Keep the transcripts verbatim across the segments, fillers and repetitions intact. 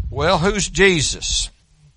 Well, who's Jesus?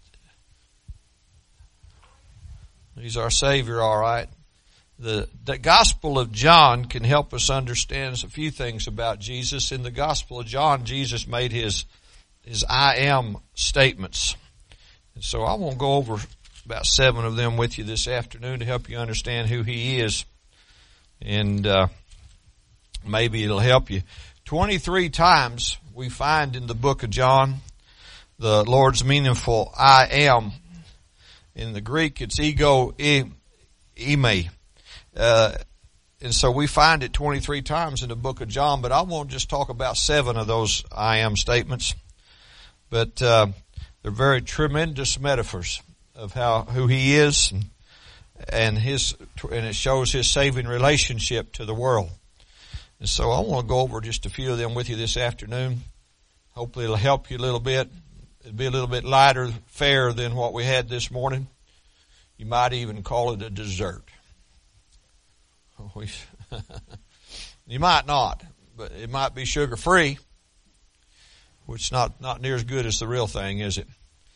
He's our Savior, all right. The, the Gospel of John can help us understand a few things about Jesus. In the Gospel of John, Jesus made his, his I am statements. And so I want to go over about seven of them with you this afternoon to help you understand who he is. And uh, maybe it'll help you. twenty-three times we find in the book of John the Lord's meaningful I am. In the Greek, it's ego eimi. Uh, and so we find it twenty-three times in the book of John, but I won't just talk about seven of those I am statements. But uh, they're very tremendous metaphors of how who he is, and, and his and it shows his saving relationship to the world. And so I want to go over just a few of them with you this afternoon. Hopefully it'll help you a little bit. It'll be a little bit lighter fare than what we had this morning. You might even call it a dessert. You might not, but it might be sugar-free, which is not, not near as good as the real thing, is it?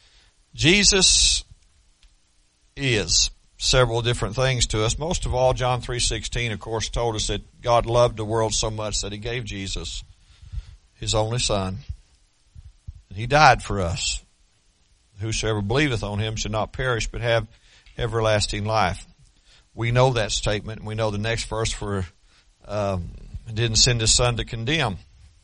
Jesus is several different things to us. Most of all, John three sixteen, of course, told us that God loved the world so much that he gave Jesus, his only Son. And he died for us. Whosoever believeth on him shall not perish, but have everlasting life. We know that statement, and we know the next verse for um, didn't send his Son to condemn.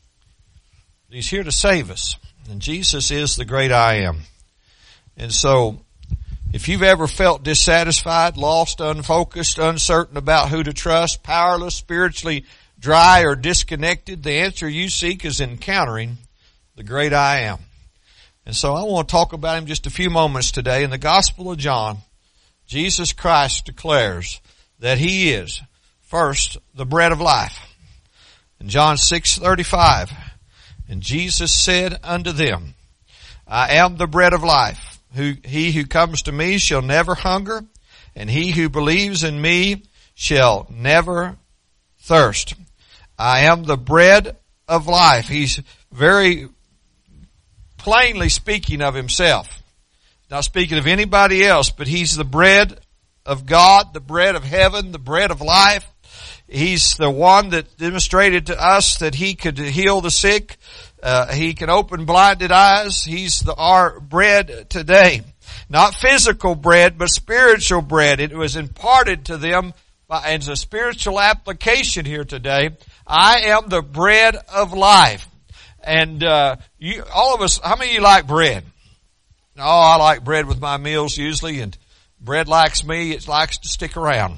He's here to save us, and Jesus is the great I am. And so, if you've ever felt dissatisfied, lost, unfocused, uncertain about who to trust, powerless, spiritually dry, or disconnected, the answer you seek is encountering the great I am. And so I want to talk about him just a few moments today. In the Gospel of John, Jesus Christ declares that he is, first, the bread of life. In John six thirty-five, and Jesus said unto them, I am the bread of life. Who, he who comes to me shall never hunger, and he who believes in me shall never thirst. I am the bread of life. He's very plainly speaking of himself. Not speaking of anybody else, but he's the bread of God, the bread of heaven, the bread of life. He's the one that demonstrated to us that he could heal the sick. Uh, he can open blinded eyes. He's the, our bread today. Not physical bread, but spiritual bread. It was imparted to them by, as a spiritual application here today. I am the bread of life. And uh, you, all of us, how many of you like bread? Oh, I like bread with my meals usually, and bread likes me. It likes to stick around.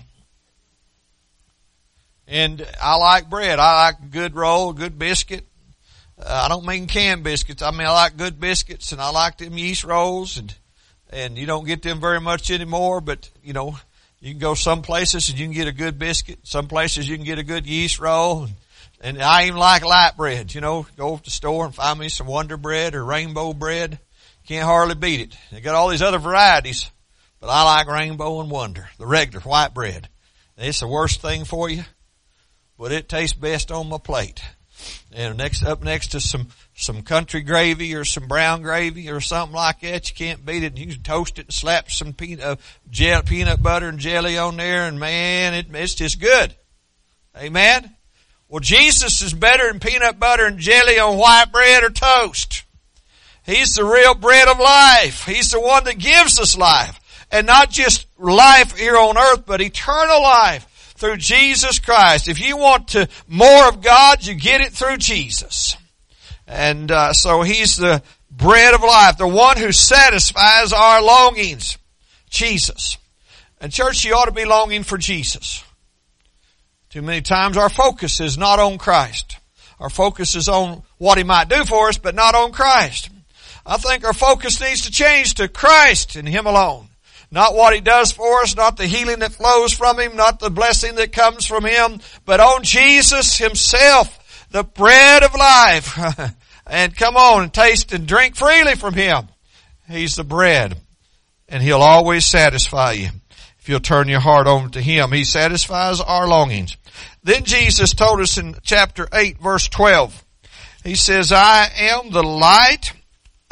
And I like bread. I like a good roll, a good biscuit. Uh, I don't mean canned biscuits. I mean, I like good biscuits, and I like them yeast rolls, and and you don't get them very much anymore, but, you know, you can go some places and you can get a good biscuit. Some places you can get a good yeast roll. And, and I even like light bread, you know. Go to the store and find me some Wonder Bread or Rainbow Bread. Can't hardly beat it. They got all these other varieties, but I like Rainbow and Wonder, the regular white bread. It's the worst thing for you, but it tastes best on my plate. And next up next to some some country gravy or some brown gravy or something like that, you can't beat it. You can toast it and slap some peanut uh, gel, peanut butter and jelly on there, and man, it, it's just good. Amen. Well, Jesus is better than peanut butter and jelly on white bread or toast. He's the real bread of life. He's the one that gives us life. And not just life here on earth, but eternal life through Jesus Christ. If you want to more of God, you get it through Jesus. And uh, so he's the bread of life, the one who satisfies our longings. Jesus. And church, you ought to be longing for Jesus. Too many times our focus is not on Christ. Our focus is on what he might do for us, but not on Christ. I think our focus needs to change to Christ and him alone. Not what he does for us, not the healing that flows from him, not the blessing that comes from him, but on Jesus himself, the bread of life. And come on and taste and drink freely from him. He's the bread, and he'll always satisfy you if you'll turn your heart over to him. He satisfies our longings. Then Jesus told us in chapter eight, verse twelve, he says, I am the light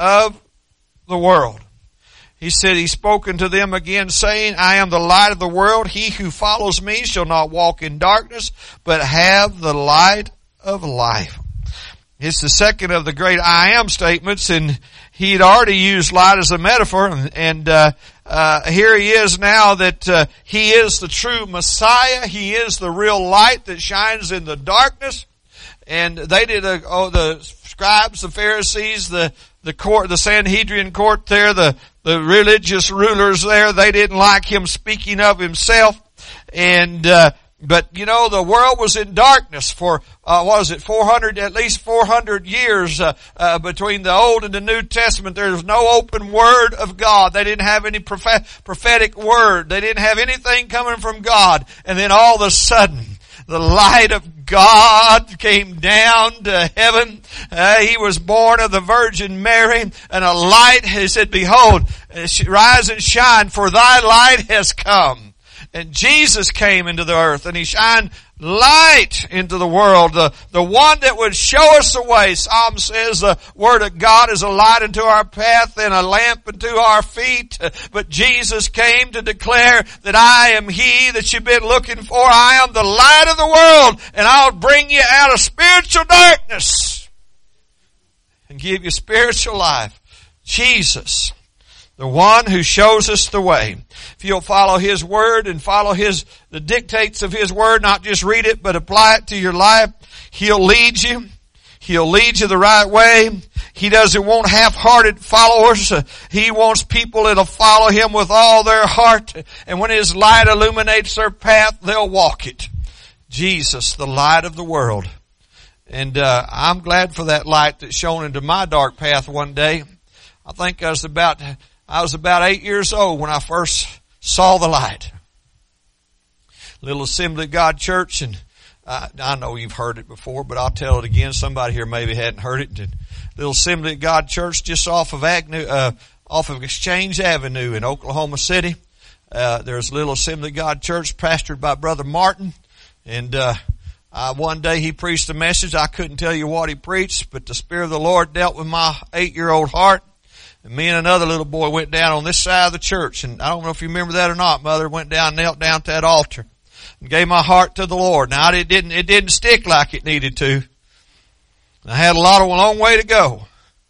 of the world. He said, He's spoken to them again, saying, I am the light of the world. He who follows me shall not walk in darkness, but have the light of life. It's the second of the great I am statements, and he'd already used light as a metaphor, and, and uh, uh, here he is now that uh, he is the true Messiah. He is the real light that shines in the darkness. And they did, a, oh, the scribes, the Pharisees, the the court, the Sanhedrin court there, the the religious rulers there, they didn't like him speaking of himself. And uh, but you know, the world was in darkness for uh, what was it, four hundred, at least four hundred years uh, uh, between the Old and the New Testament. There was no open word of God. They didn't have any prophet, prophetic word. They didn't have anything coming from God. And then all of a sudden, the light of God came down to heaven. Uh, he was born of the Virgin Mary, and a light, he said, behold, rise and shine, for thy light has come. And Jesus came into the earth, and He shined light into the world, the, the one that would show us the way. Psalm says the Word of God is a light unto our path and a lamp unto our feet. But Jesus came to declare that I am He that you've been looking for. I am the light of the world, and I'll bring you out of spiritual darkness and give you spiritual life. Jesus, the one who shows us the way. If you'll follow His Word and follow His, the dictates of His Word, not just read it, but apply it to your life, He'll lead you. He'll lead you the right way. He doesn't want half-hearted followers. He wants people that'll follow Him with all their heart. And when His light illuminates their path, they'll walk it. Jesus, the light of the world. And uh, I'm glad for that light that shone into my dark path one day. I think I was about... I was about eight years old when I first saw the light. Little Assembly of God Church, and I, I know you've heard it before, but I'll tell it again. Somebody here maybe hadn't heard it. Little Assembly of God Church, just off of Agnew, uh, off of Exchange Avenue in Oklahoma City. Uh, there's a Little Assembly of God Church pastored by Brother Martin, and uh, uh, one day he preached a message. I couldn't tell you what he preached, but the Spirit of the Lord dealt with my eight-year-old heart. And me and another little boy went down on this side of the church. And I don't know if you remember that or not, Mother. Went down, knelt down to that altar and gave my heart to the Lord. Now it didn't, it didn't stick like it needed to. I had a lot of, a long way to go.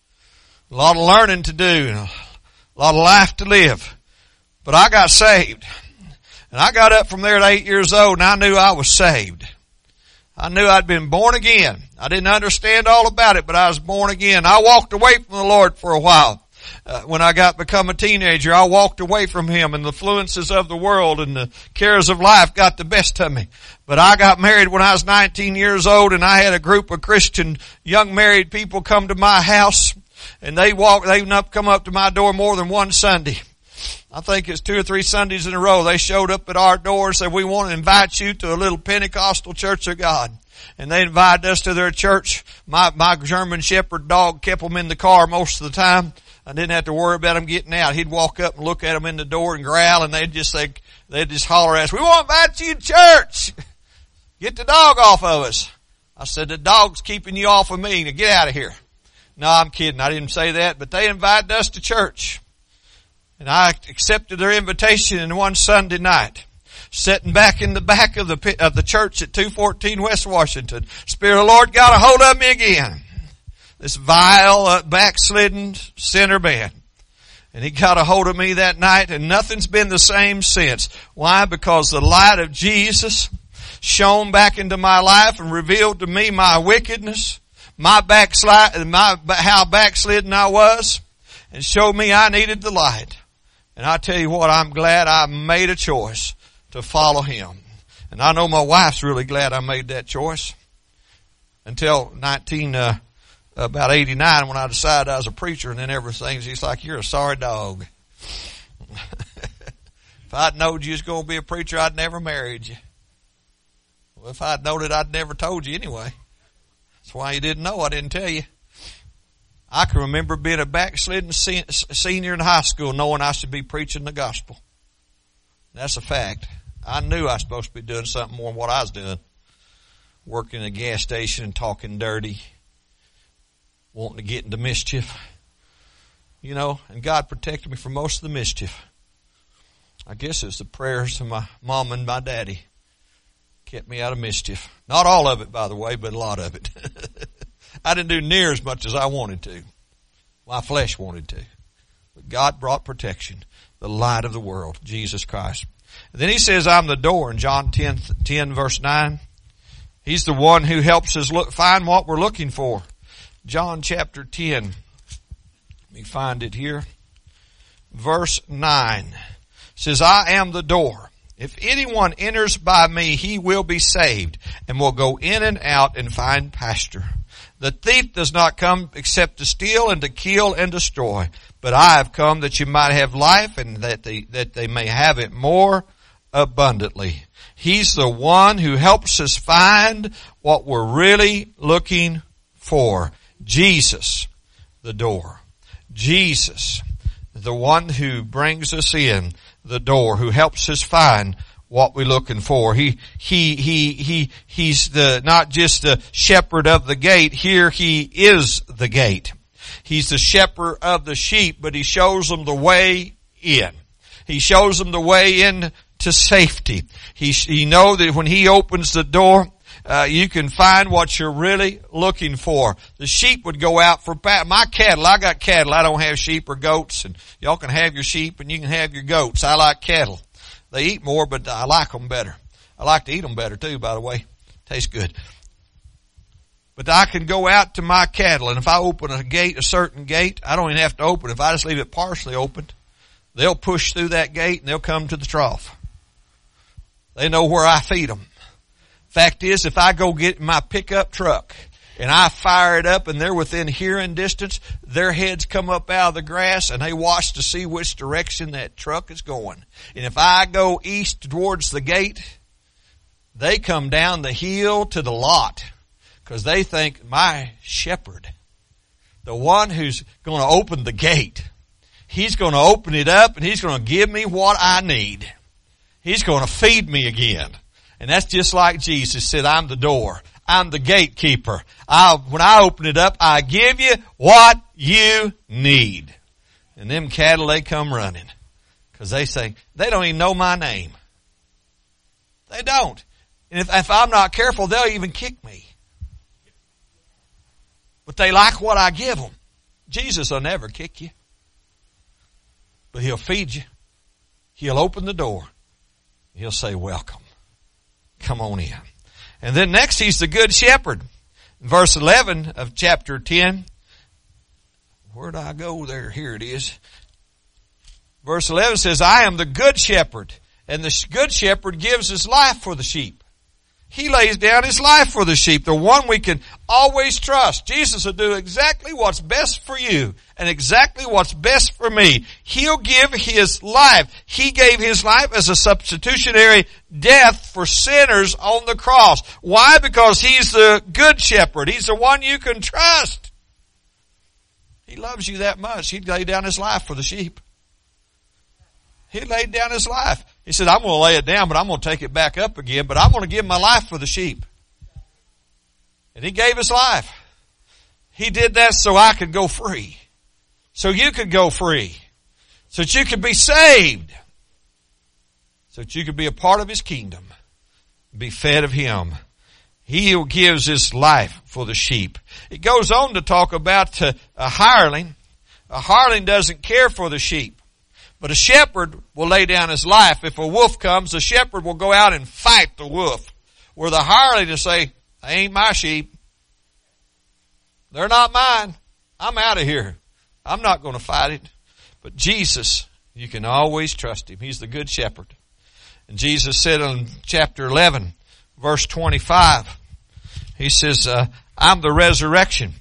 A lot of learning to do and a lot of life to live. But I got saved. And I got up from there at eight years old and I knew I was saved. I knew I'd been born again. I didn't understand all about it, but I was born again. I walked away from the Lord for a while. Uh, when I got become a teenager, I walked away from Him, and the influences of the world and the cares of life got the best of me. But I got married when I was nineteen years old, and I had a group of Christian young married people come to my house, and they walked, they come up to my door more than one Sunday. I think it's two or three Sundays in a row. They showed up at our door and said, we want to invite you to a little Pentecostal Church of God. And they invited us to their church. My, my German Shepherd dog kept them in the car most of the time. I didn't have to worry about them getting out. He'd walk up and look at them in the door and growl, and they'd just say, they'd just holler at us, we want to invite you to church. Get the dog off of us. I said, the dog's keeping you off of me. Now get out of here. No, I'm kidding. I didn't say that, but they invited us to church. And I accepted their invitation in one Sunday night. Sitting back in the back of the of the church at two fourteen West Washington. Spirit of the Lord got a hold of me again. This vile, uh, backslidden sinner man. And He got a hold of me that night, and nothing's been the same since. Why? Because the light of Jesus shone back into my life and revealed to me my wickedness, my backslide, my how backslidden I was, and showed me I needed the light. And I tell you what, I'm glad I made a choice to follow Him. And I know my wife's really glad I made that choice. Until nineteen, uh, about eighty-nine, when I decided I was a preacher, and then everything, she's like, you're a sorry dog. If I'd known you was going to be a preacher, I'd never married you. Well, if I'd known it, I'd never told you anyway. That's why you didn't know. I didn't tell you. I can remember being a backslidden senior in high school knowing I should be preaching the gospel. That's a fact. I knew I was supposed to be doing something more than what I was doing. Working in a gas station and talking dirty. Wanting to get into mischief. you know, and God protected me from most of the mischief. I guess it's the prayers of my mom and my daddy kept me out of mischief. Not all of it, by the way, but a lot of it. I didn't do near as much as I wanted to. My flesh wanted to. But God brought protection. The light of the world, Jesus Christ. And then he says, I'm the door in John ten, ten verse nine. He's the one who helps us look, find what we're looking for. John chapter ten. Let me find it here. Verse nine. It says, I am the door. If anyone enters by me, he will be saved and will go in and out and find pasture. The thief does not come except to steal and to kill and destroy. But I have come that you might have life and that they, that they may have it more abundantly. He's the one who helps us find what we're really looking for. Jesus, the door. Jesus, the one who brings us in the door, who helps us find what we're looking for. He, he, he, he, he's the, not just the shepherd of the gate. Here he is the gate. He's the shepherd of the sheep, but he shows them the way in. He shows them the way in to safety. He, he know that when he opens the door, Uh, you can find what you're really looking for. The sheep would go out for pa- my cattle. I got cattle. I don't have sheep or goats, and y'all can have your sheep and you can have your goats. I like cattle. They eat more, but I like them better. I like to eat them better too, by the way. Tastes good. But I can go out to my cattle, and if I open a gate, a certain gate, I don't even have to open it. If I just leave it partially opened, they'll push through that gate and they'll come to the trough. They know where I feed them. Fact is, if I go get my pickup truck and I fire it up and they're within hearing distance, their heads come up out of the grass and they watch to see which direction that truck is going. And if I go east towards the gate, they come down the hill to the lot because they think my shepherd, the one who's going to open the gate, he's going to open it up and he's going to give me what I need. He's going to feed me again. And that's just like Jesus said, I'm the door. I'm the gatekeeper. I, when I open it up, I give you what you need. And them cattle, they come running. Because they say, they don't even know my name. They don't. And if, if I'm not careful, they'll even kick me. But they like what I give them. Jesus will never kick you. But he'll feed you. He'll open the door. He'll say, welcome. Come on in. And then next, he's the good shepherd. Verse eleven of chapter ten. Where'd I go there? Here it is. Verse eleven says, I am the good shepherd, and the good shepherd gives his life for the sheep. He lays down his life for the sheep, the one we can always trust. Jesus will do exactly what's best for you and exactly what's best for me. He'll give his life. He gave his life as a substitutionary death for sinners on the cross. Why? Because he's the good shepherd. He's the one you can trust. He loves you that much. He'd lay down his life for the sheep. He laid down his life. He said, I'm going to lay it down, but I'm going to take it back up again, but I'm going to give my life for the sheep. And he gave his life. He did that so I could go free. So you could go free. So that you could be saved. So that you could be a part of his kingdom. Be fed of him. He who gives his life for the sheep. It goes on to talk about a hireling. A hireling doesn't care for the sheep. But a shepherd will lay down his life. If a wolf comes, the shepherd will go out and fight the wolf. Where the hireling will say, they ain't my sheep. They're not mine. I'm out of here. I'm not going to fight it. But Jesus, you can always trust him. He's the good shepherd. And Jesus said in chapter eleven, verse twenty-five, he says, uh, I'm the resurrection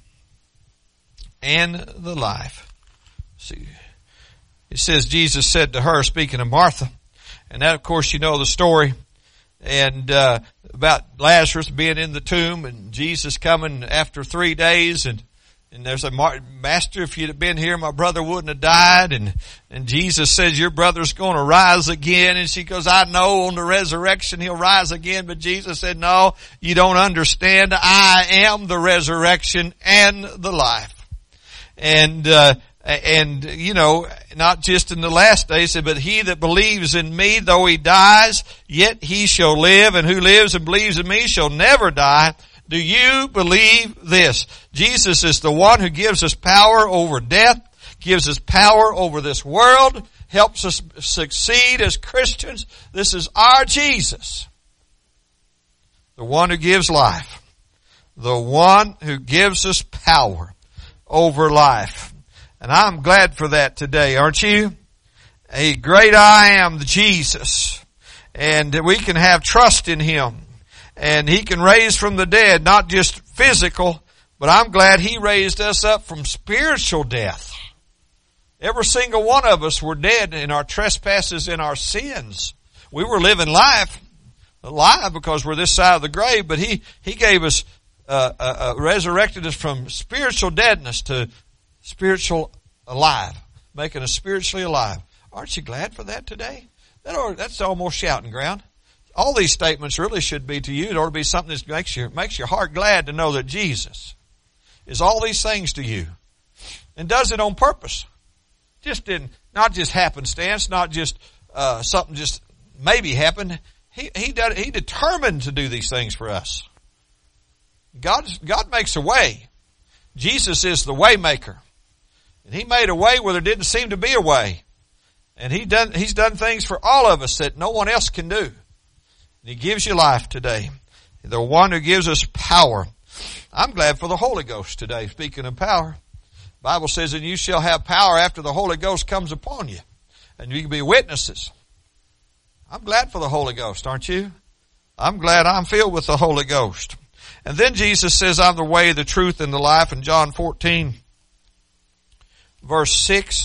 and the life. See, it says Jesus said to her, speaking of Martha, and that of course you know the story, and uh, about Lazarus being in the tomb and Jesus coming after three days and and there's a master, if you'd have been here, my brother wouldn't have died. And, and Jesus says, your brother's going to rise again. And she goes, I know on the resurrection he'll rise again. But Jesus said, no, you don't understand. I am the resurrection and the life. And, uh, And, you know, not just in the last days, but he that believes in me, though he dies, yet he shall live, and who lives and believes in me shall never die. Do you believe this? Jesus is the one who gives us power over death, gives us power over this world, helps us succeed as Christians. This is our Jesus. The one who gives life. The one who gives us power over life. And I'm glad for that today, aren't you? A great I am, the Jesus. And we can have trust in Him. And He can raise from the dead, not just physical, but I'm glad He raised us up from spiritual death. Every single one of us were dead in our trespasses and our sins. We were living life, alive because we're this side of the grave, but He, He gave us, uh, uh, uh resurrected us from spiritual deadness to spiritual alive, making us spiritually alive. Aren't you glad for that today? That ought, that's almost shouting ground. All these statements really should be to you. It ought to be something that makes your, makes your heart glad to know that Jesus is all these things to you and does it on purpose. Just in, not just happenstance, not just, uh, something just maybe happened. He, he did, he determined to do these things for us. God, God makes a way. Jesus is the way maker. And He made a way where there didn't seem to be a way. And he done, He's done things for all of us that no one else can do. And He gives you life today. The one who gives us power. I'm glad for the Holy Ghost today. Speaking of power, the Bible says, and you shall have power after the Holy Ghost comes upon you. And you can be witnesses. I'm glad for the Holy Ghost, aren't you? I'm glad I'm filled with the Holy Ghost. And then Jesus says, I'm the way, the truth, and the life in John fourteen, verse six.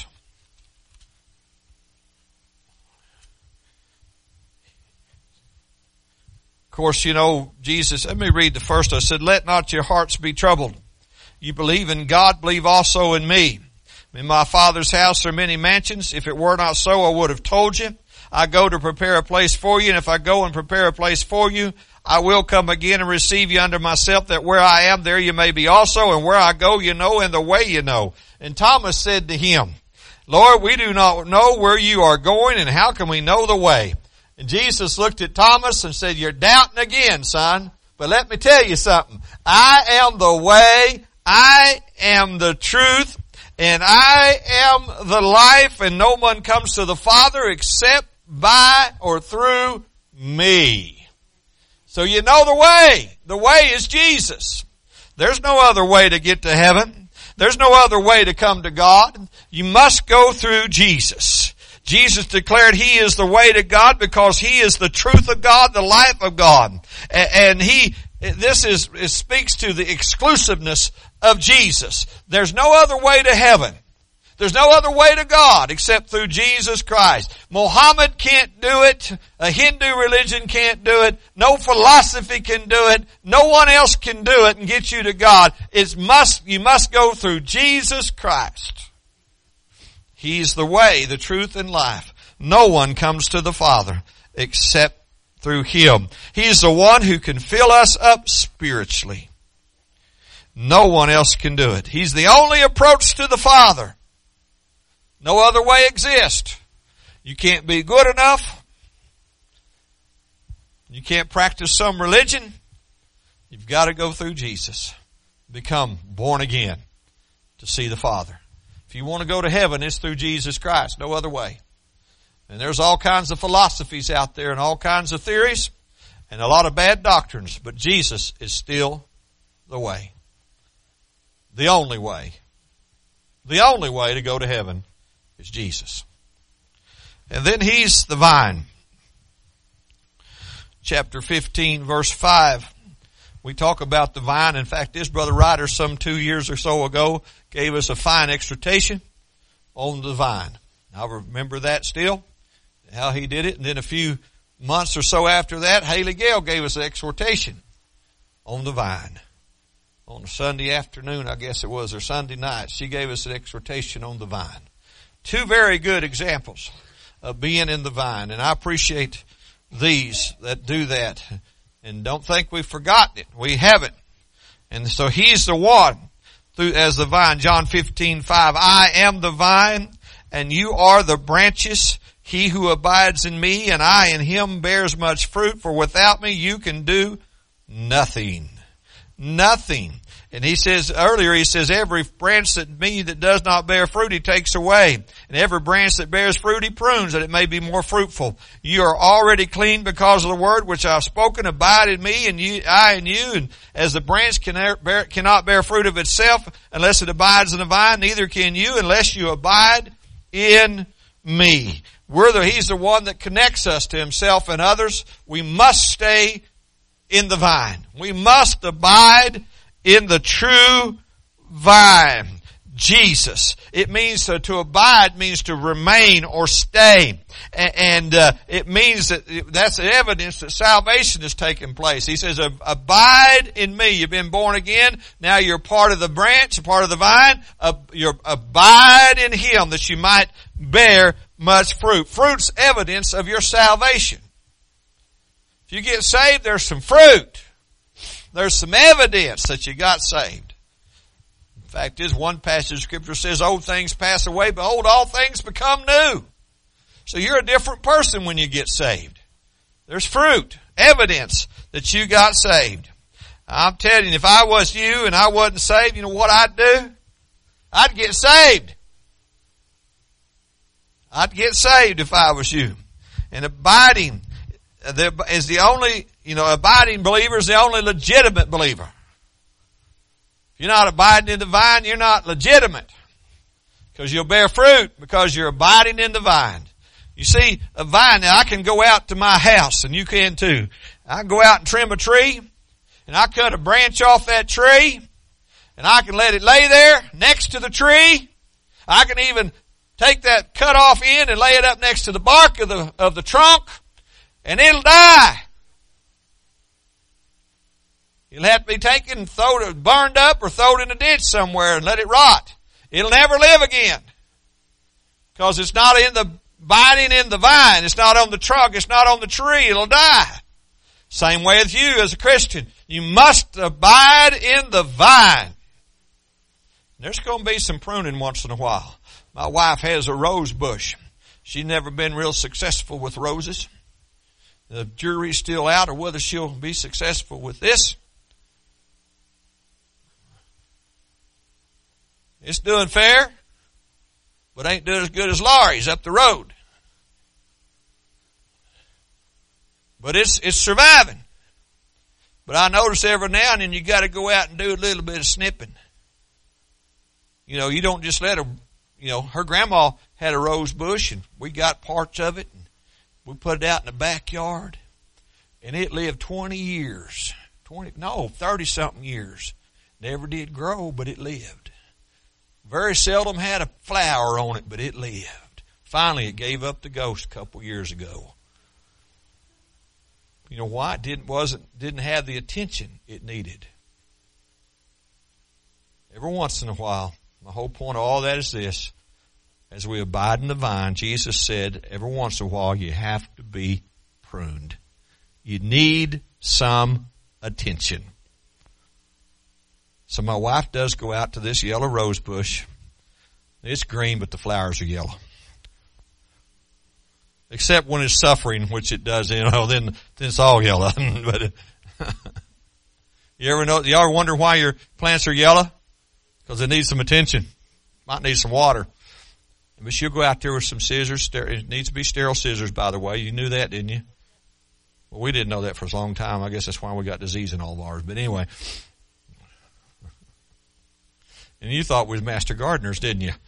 Of course, you know, Jesus, let me read the first. I said, let not your hearts be troubled. You believe in God, believe also in me. In my Father's house are many mansions. If it were not so, I would have told you. I go to prepare a place for you, and if I go and prepare a place for you, I will come again and receive you unto myself, that where I am, there you may be also, and where I go you know, and the way you know. And Thomas said to Him, Lord, we do not know where you are going, and how can we know the way? And Jesus looked at Thomas and said, you're doubting again, son. But let me tell you something. I am the way, I am the truth, and I am the life, and no one comes to the Father except by or through me. So you know the way. The way is Jesus. There's no other way to get to heaven. There's no other way to come to God. You must go through Jesus. Jesus declared He is the way to God because He is the truth of God, the life of God. And He, this is, it speaks to the exclusiveness of Jesus. There's no other way to heaven. There's no other way to God except through Jesus Christ. Muhammad can't do it. A Hindu religion can't do it. No philosophy can do it. No one else can do it and get you to God. It must, you must go through Jesus Christ. He's the way, the truth, and life. No one comes to the Father except through Him. He's the one who can fill us up spiritually. No one else can do it. He's the only approach to the Father. No other way exists. You can't be good enough. You can't practice some religion. You've got to go through Jesus. Become born again to see the Father. If you want to go to heaven, it's through Jesus Christ. No other way. And there's all kinds of philosophies out there and all kinds of theories and a lot of bad doctrines. But Jesus is still the way. The only way. The only way to go to heaven is Jesus. And then He's the vine. Chapter fifteen, verse five. We talk about the vine. In fact, this Brother Ryder some two years or so ago gave us a fine exhortation on the vine. I remember that still, how he did it. And then a few months or so after that, Haley Gale gave us an exhortation on the vine. On a Sunday afternoon, I guess it was, or Sunday night, she gave us an exhortation on the vine. Two very good examples of being in the vine. And I appreciate these that do that. And don't think we've forgotten it. We haven't. And so He's the one through as the vine. John fifteen five. I am the vine, and you are the branches. He who abides in me, and I in him, bears much fruit. For without me, you can do nothing. Nothing. And he says earlier, he says, every branch that me that does not bear fruit, he takes away. And every branch that bears fruit, he prunes, that it may be more fruitful. You are already clean because of the word which I have spoken. Abide in me, and you, I in you. And as the branch can bear, cannot bear fruit of itself unless it abides in the vine, neither can you unless you abide in me. We're the, he's the one that connects us to himself and others. We must stay in the vine. We must abide in the true vine, Jesus. It means to, to abide means to remain or stay. And, and uh, it means that that's the evidence that salvation has taken place. He says, abide in me. You've been born again. Now you're part of the branch, part of the vine. Uh, you're abide in him that you might bear much fruit. Fruit's evidence of your salvation. If you get saved, there's some fruit. There's some evidence that you got saved. In fact, this one passage of Scripture says, old things pass away, behold, all things become new. So you're a different person when you get saved. There's fruit, evidence that you got saved. I'm telling you, if I was you and I wasn't saved, you know what I'd do? I'd get saved. I'd get saved if I was you. And abiding is the only, you know, abiding believer is the only legitimate believer. If you're not abiding in the vine, you're not legitimate. Because you'll bear fruit because you're abiding in the vine. You see, a vine, now I can go out to my house, and you can too. I can go out and trim a tree, and I cut a branch off that tree, and I can let it lay there next to the tree. I can even take that cut off end and lay it up next to the bark of the, of the trunk, and it'll die. It'll have to be taken and thrown, burned up or thrown in a ditch somewhere and let it rot. It'll never live again. Because it's not in the, abiding in the vine. It's not on the trunk. It's not on the tree. It'll die. Same way with you as a Christian. You must abide in the vine. There's going to be some pruning once in a while. My wife has a rose bush. She's never been real successful with roses. The jury's still out on whether she'll be successful with this. It's doing fair, but ain't doing as good as Laurie's up the road. But it's it's surviving. But I notice every now and then you got to go out and do a little bit of snipping. You know, you don't just let her. You know, her grandma had a rose bush, and we got parts of it, and we put it out in the backyard, and it lived twenty years. Twenty, no, thirty something years. Never did grow, but it lived. Very seldom had a flower on it, but it lived. Finally, it gave up the ghost a couple years ago. You know why? It didn't wasn't didn't have the attention it needed. Every once in a while, the whole point of all that is this: as we abide in the vine, Jesus said, every once in a while you have to be pruned. You need some attention. So my wife does go out to this yellow rose bush. It's green, but the flowers are yellow. Except when it's suffering, which it does, you know, then, then it's all yellow. But you ever know, you ever wonder why your plants are yellow? Because they need some attention. Might need some water. But she'll go out there with some scissors. It needs to be sterile scissors, by the way. You knew that, didn't you? Well, we didn't know that for a long time. I guess that's why we got disease in all of ours. But anyway. And you thought we was master gardeners, didn't you?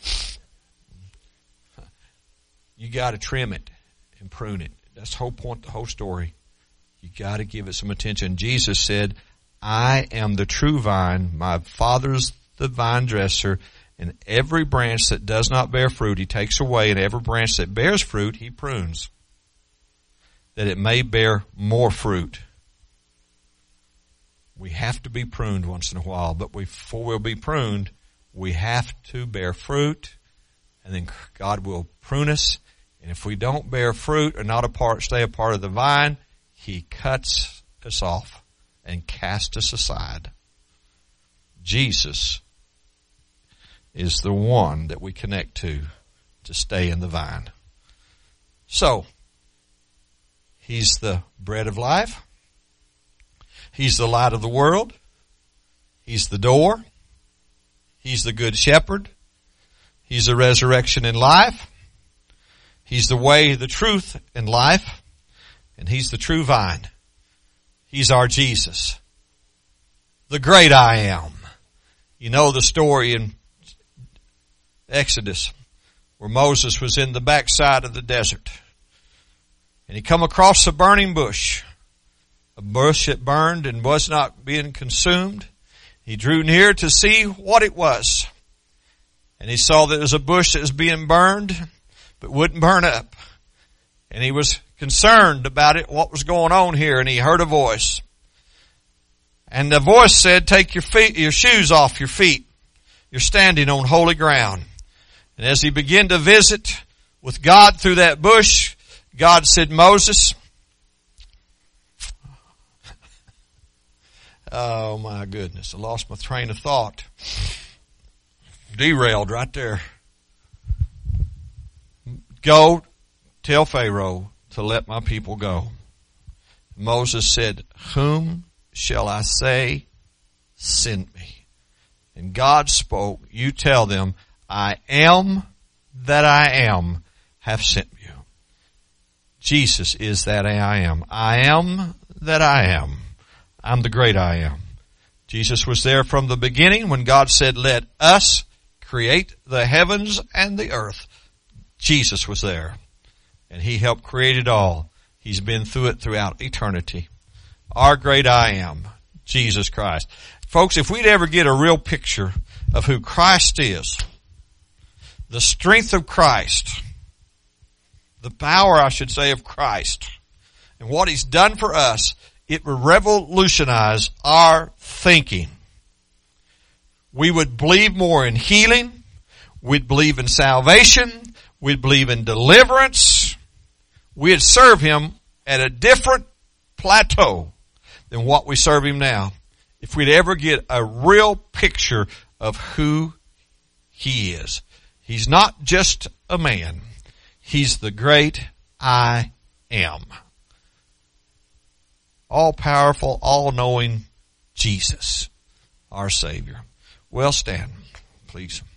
You got to trim it and prune it. That's the whole point, the whole story. You got to give it some attention. Jesus said, I am the true vine. My Father's the vine dresser. And every branch that does not bear fruit, he takes away. And every branch that bears fruit, he prunes, that it may bear more fruit. We have to be pruned once in a while. But before we'll be pruned, we have to bear fruit. And then God will prune us. And if we don't bear fruit or not a part, stay a part of the vine, he cuts us off and casts us aside. Jesus is the one that we connect to to stay in the vine. So, He's the bread of life. He's the light of the world. He's the door. He's the good shepherd. He's the resurrection and life. He's the way, the truth, and life. And He's the true vine. He's our Jesus. The great I am. You know the story in Exodus where Moses was in the backside of the desert. And he come across a burning bush. A bush that burned and was not being consumed. He drew near to see what it was. And he saw that it was a bush that was being burned, but wouldn't burn up. And he was concerned about it, what was going on here, and he heard a voice. And the voice said, take your feet, your shoes off your feet. You're standing on holy ground. And as he began to visit with God through that bush, God said, Moses, oh my goodness, I lost my train of thought. Derailed right there. Go tell Pharaoh to let my people go. Moses said, whom shall I say sent me? And God spoke, you tell them, I am that I am have sent you. Jesus is that I am. I am that I am. I'm the great I am. Jesus was there from the beginning when God said, let us create the heavens and the earth. Jesus was there. And He helped create it all. He's been through it throughout eternity. Our great I am, Jesus Christ. Folks, if we'd ever get a real picture of who Christ is, the strength of Christ, the power, I should say, of Christ, and what He's done for us, it would revolutionize our thinking. We would believe more in healing. We'd believe in salvation. We'd believe in deliverance. We'd serve Him at a different plateau than what we serve Him now. If we'd ever get a real picture of who He is. He's not just a man. He's the great I am. All-powerful, all-knowing Jesus, our Savior. Well, stand, please.